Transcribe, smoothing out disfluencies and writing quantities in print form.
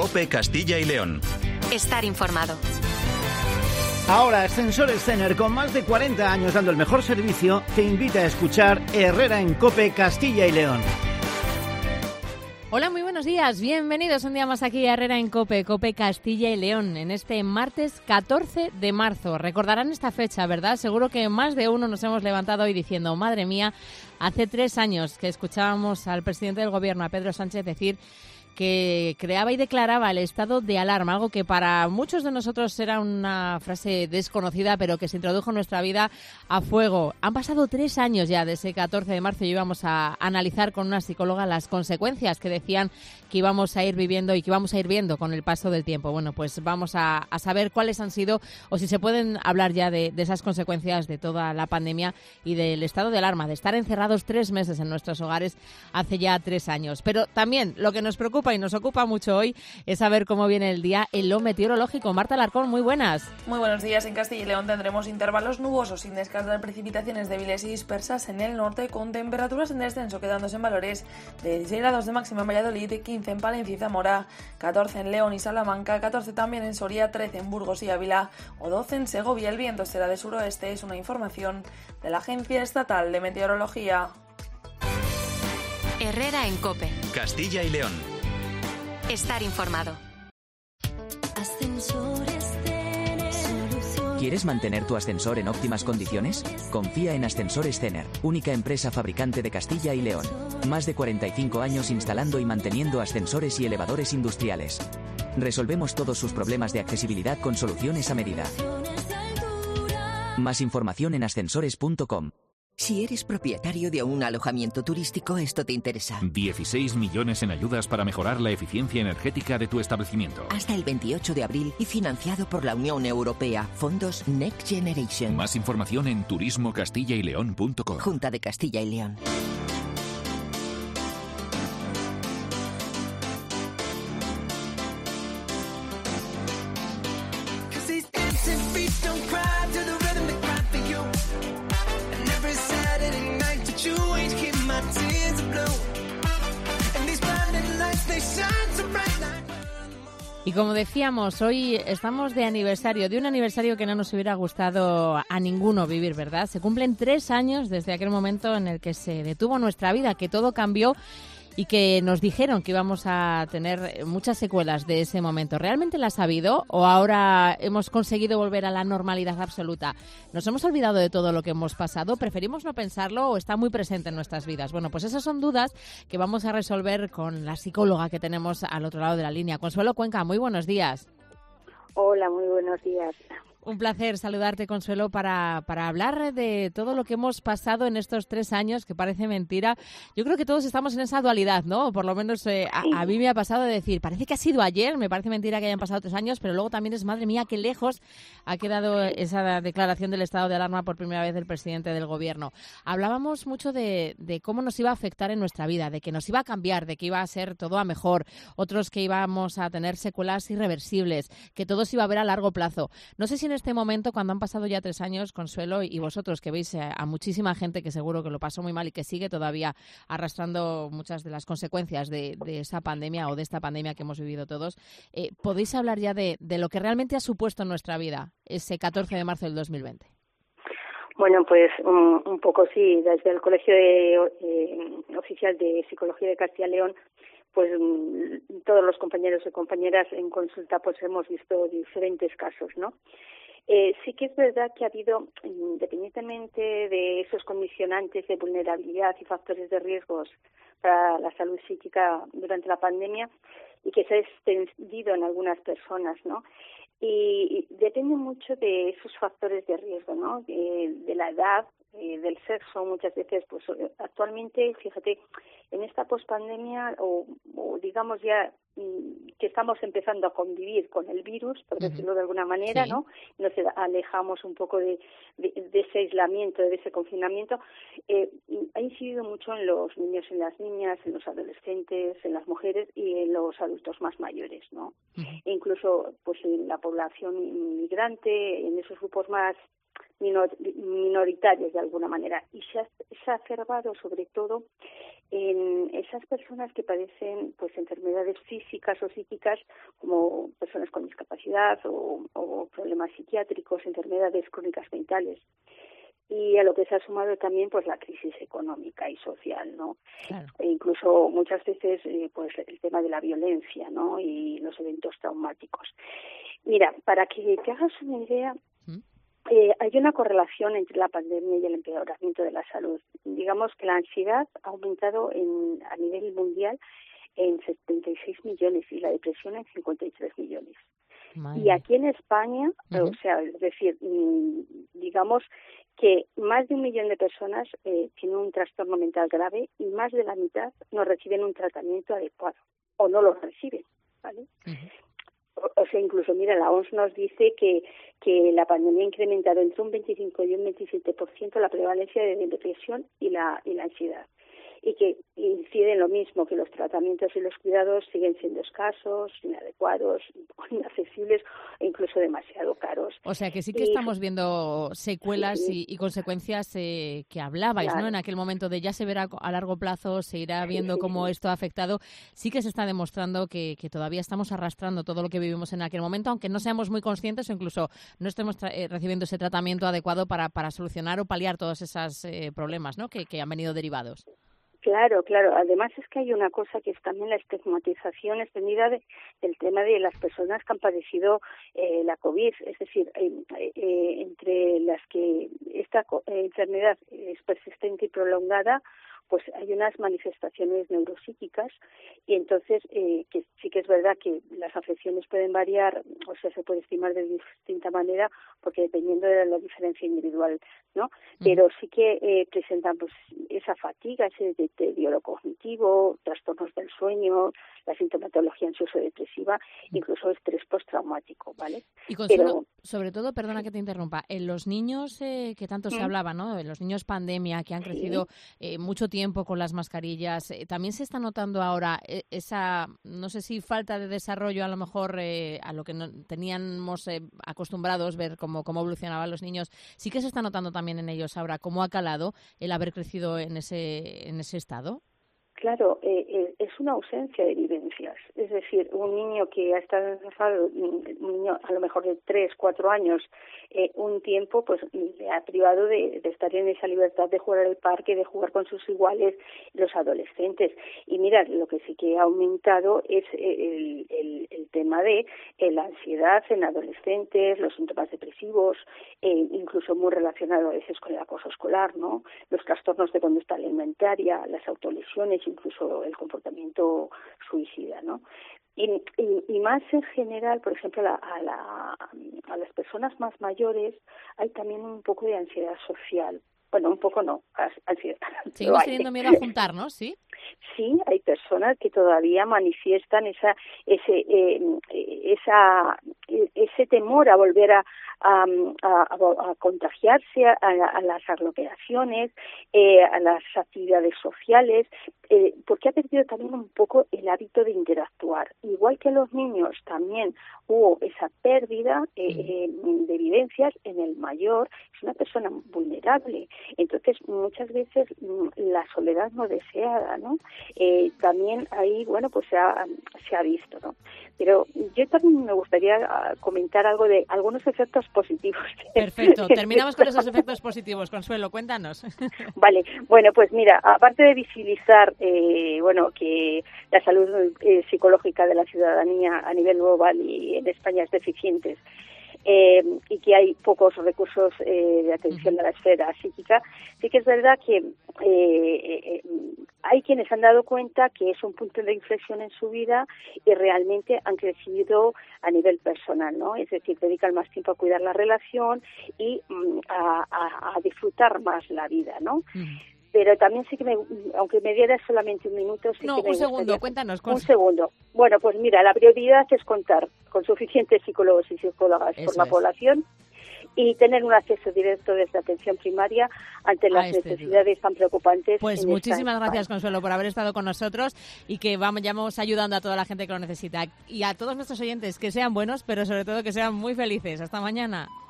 COPE Castilla y León. Estar informado. Ahora, Ascensores Cener, con más de 40 años dando el mejor servicio, te invita a escuchar Herrera en COPE Castilla y León. Hola, muy buenos días. Bienvenidos un día más aquí a Herrera en COPE Castilla y León, en este martes 14 de marzo. Recordarán esta fecha, ¿verdad? Seguro que más de uno nos hemos levantado hoy diciendo, madre mía, hace 3 años que escuchábamos al presidente del Gobierno, a Pedro Sánchez, decir que creaba y declaraba el estado de alarma, algo que para muchos de nosotros era una frase desconocida, pero que se introdujo en nuestra vida a fuego. Han pasado 3 años ya de ese 14 de marzo y íbamos a analizar con una psicóloga las consecuencias que decían que íbamos a ir viviendo y que íbamos a ir viendo con el paso del tiempo. Bueno, pues vamos a saber cuáles han sido, o si se pueden hablar ya de esas consecuencias de toda la pandemia y del estado de alarma, de estar encerrados 3 meses en nuestros hogares hace ya 3 años. Pero también lo que nos preocupa y nos ocupa mucho hoy es saber cómo viene el día en lo meteorológico. Marta Alarcón, muy buenas. Muy buenos días. En Castilla y León tendremos intervalos nubosos sin descartar precipitaciones débiles y dispersas en el norte, con temperaturas en descenso, quedándose en valores de 16 grados de máxima en Valladolid, 15 en Palencia y Zamora, 14 en León y Salamanca, 14 también en Soria, 13 en Burgos y Ávila o 12 en Segovia. El viento será de suroeste, es una información de la Agencia Estatal de Meteorología. Herrera en COPE Castilla y León. Estar informado. ¿Quieres mantener tu ascensor en óptimas condiciones? Confía en Ascensores Cener, única empresa fabricante de Castilla y León. Más de 45 años instalando y manteniendo ascensores y elevadores industriales. Resolvemos todos sus problemas de accesibilidad con soluciones a medida. Más información en ascensores.com. Si eres propietario de un alojamiento turístico, esto te interesa. 16 millones en ayudas para mejorar la eficiencia energética de tu establecimiento. Hasta el 28 de abril y financiado por la Unión Europea. Fondos Next Generation. Más información en turismocastillaileón.com. Junta de Castilla y León. Y como decíamos, hoy estamos de aniversario, de un aniversario que no nos hubiera gustado a ninguno vivir, ¿verdad? Se cumplen 3 años desde aquel momento en el que se detuvo nuestra vida, que todo cambió y que nos dijeron que íbamos a tener muchas secuelas de ese momento. ¿Realmente las ha habido o ahora hemos conseguido volver a la normalidad absoluta? ¿Nos hemos olvidado de todo lo que hemos pasado? ¿Preferimos no pensarlo o está muy presente en nuestras vidas? Bueno, pues esas son dudas que vamos a resolver con la psicóloga que tenemos al otro lado de la línea. Consuelo Cuenca, muy buenos días. Hola, muy buenos días. Un placer saludarte, Consuelo, para hablar de todo lo que hemos pasado en estos 3 años, que parece mentira. Yo creo que todos estamos en esa dualidad, ¿no? Por lo menos a mí me ha pasado de decir, parece que ha sido ayer, me parece mentira que hayan pasado 3 años, pero luego también es, madre mía, qué lejos ha quedado esa declaración del estado de alarma por primera vez del presidente del Gobierno. Hablábamos mucho de cómo nos iba a afectar en nuestra vida, de que nos iba a cambiar, de que iba a ser todo a mejor, otros que íbamos a tener secuelas irreversibles, que todo se iba a ver a largo plazo. No sé si en este momento, cuando han pasado ya 3 años, Consuelo, y vosotros que veis a muchísima gente que seguro que lo pasó muy mal y que sigue todavía arrastrando muchas de las consecuencias de esa pandemia o de esta pandemia que hemos vivido todos, ¿podéis hablar ya de lo que realmente ha supuesto en nuestra vida ese 14 de marzo del 2020? Bueno, pues un poco sí. Desde el Colegio Oficial de Psicología de Castilla y León, pues todos los compañeros y compañeras en consulta pues hemos visto diferentes casos, ¿no? Sí que es verdad que ha habido, independientemente de esos condicionantes de vulnerabilidad y factores de riesgos para la salud psíquica durante la pandemia, y que se ha extendido en algunas personas, ¿no? Y depende mucho de esos factores de riesgo, ¿no? De la edad, del sexo, muchas veces, pues actualmente, fíjate, en esta pospandemia o digamos ya que estamos empezando a convivir con el virus, por decirlo de alguna manera, sí, ¿no? Nos alejamos un poco de ese aislamiento, de ese confinamiento. Ha incidido mucho en los niños, en las niñas, en los adolescentes, en las mujeres y en los adultos más mayores, ¿no? E incluso, pues, en la población inmigrante, en esos grupos más minoritarios de alguna manera, y se ha exacerbado sobre todo en esas personas que padecen pues enfermedades físicas o psíquicas, como personas con discapacidad o problemas psiquiátricos, enfermedades crónicas mentales. Y a lo que se ha sumado también pues la crisis económica y social, ¿no? Claro. E incluso muchas veces pues el tema de la violencia, ¿no? Y los eventos traumáticos. Mira, para que te hagas una idea, hay una correlación entre la pandemia y el empeoramiento de la salud. Digamos que la ansiedad ha aumentado a nivel mundial en 76 millones y la depresión en 53 millones. Madre. Y aquí en España, o sea, es decir, digamos que más de 1 millón de personas tienen un trastorno mental grave y más de la mitad no reciben un tratamiento adecuado o no lo reciben, ¿vale? O sea, incluso, mira, la OMS nos dice que la pandemia ha incrementado entre un 25 y un 27% la prevalencia de depresión y la ansiedad. Y que incide en lo mismo, que los tratamientos y los cuidados siguen siendo escasos, inadecuados, inaccesibles e incluso demasiado caros. O sea que sí que estamos viendo secuelas y consecuencias que hablabais, claro, ¿no? En aquel momento de ya se verá a largo plazo, se irá viendo cómo esto ha afectado. Sí que se está demostrando que todavía estamos arrastrando todo lo que vivimos en aquel momento, aunque no seamos muy conscientes o incluso no estemos recibiendo ese tratamiento adecuado para solucionar o paliar todos esos problemas, ¿no? que han venido derivados. Claro. Además es que hay una cosa que es también la estigmatización extendida del tema de las personas que han padecido la COVID. Es decir, entre las que esta enfermedad es persistente y prolongada, pues hay unas manifestaciones neuropsíquicas y entonces que sí que es verdad que las afecciones pueden variar, o sea, se puede estimar de distinta manera porque dependiendo de la diferencia individual, ¿no? Pero sí que presentan pues esa fatiga, ese deterioro cognitivo, trastornos del sueño, la sintomatología ansioso-depresiva, incluso estrés postraumático, ¿vale? Y Consuelo, sobre todo, perdona que te interrumpa, en los niños que tanto se hablaba, ¿no? En los niños pandemia que han crecido mucho tiempo con las mascarillas, también se está notando ahora esa, no sé si falta de desarrollo a lo mejor a lo que teníamos acostumbrados ver cómo evolucionaban los niños. Sí que se está notando también en ellos ahora cómo ha calado el haber crecido en ese estado. Claro, es una ausencia de vivencias. Es decir, un niño que ha estado encerrado, un niño a lo mejor de 3, 4 años, un tiempo, pues le ha privado de estar en esa libertad de jugar al parque, de jugar con sus iguales, los adolescentes. Y mira, lo que sí que ha aumentado es el tema de la ansiedad en adolescentes, los síntomas depresivos, incluso muy relacionado a veces con el acoso escolar, ¿no? Los trastornos de conducta alimentaria, las autolesiones, incluso el comportamiento suicida, ¿no? Y más en general, por ejemplo, a las personas más mayores hay también un poco de ansiedad social. Bueno, un poco no, ansiedad. Seguimos teniendo miedo a juntarnos, ¿sí? Sí, hay personas que todavía manifiestan ese temor a volver a contagiarse, a las aglomeraciones, a las actividades sociales, porque ha perdido también un poco el hábito de interactuar. Igual que los niños también hubo esa pérdida de vivencias, en el mayor es una persona vulnerable. Entonces, muchas veces la soledad no deseada, ¿no? También ahí, bueno, pues se ha visto, ¿no? Pero yo también me gustaría comentar algo de algunos efectos positivos. Perfecto, terminamos con esos efectos positivos. Consuelo, cuéntanos. Vale, bueno, pues mira, aparte de visibilizar, que la salud psicológica de la ciudadanía a nivel global y en España es deficiente, y que hay pocos recursos de atención a la esfera psíquica, sí que es verdad que hay quienes han dado cuenta que es un punto de inflexión en su vida y realmente han crecido a nivel personal, ¿no? Es decir, dedican más tiempo a cuidar la relación y a disfrutar más la vida, ¿no? Pero también sí que aunque me dieras solamente un minuto, sí que me gustaría... un segundo, cuéntanos. Un segundo. Bueno, pues mira, la prioridad es contar con suficientes psicólogos y psicólogas por la población y tener un acceso directo desde atención primaria ante las necesidades tan preocupantes. Pues muchísimas gracias, Consuelo, por haber estado con nosotros y que vayamos ayudando a toda la gente que lo necesita. Y a todos nuestros oyentes, que sean buenos, pero sobre todo que sean muy felices. Hasta mañana.